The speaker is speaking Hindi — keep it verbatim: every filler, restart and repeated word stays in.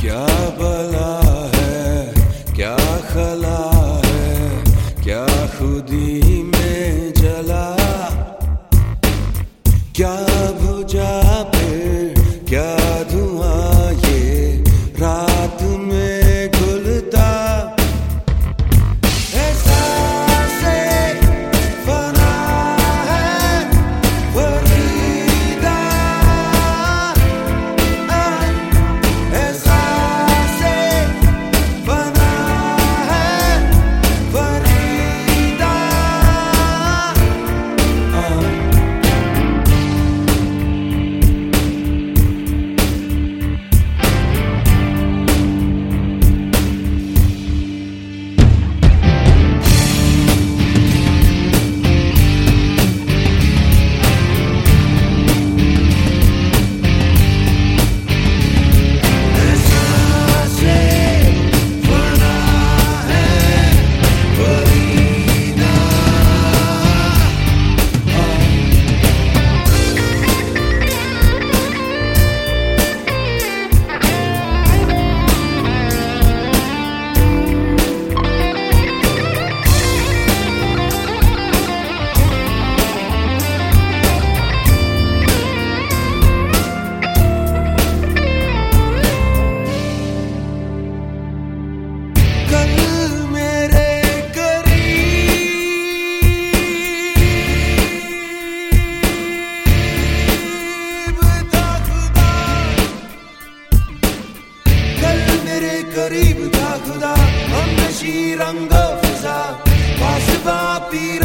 क्या भला है, क्या खला है, क्या खुदी में जला, क्या बुझा फिर क्या धुआं ये रात में घुलता। एहसासे फना है फरीदा, एहसासे फना है फरीदा। करीब था खुदा, हम नशी रंगो फिजा, पास पीर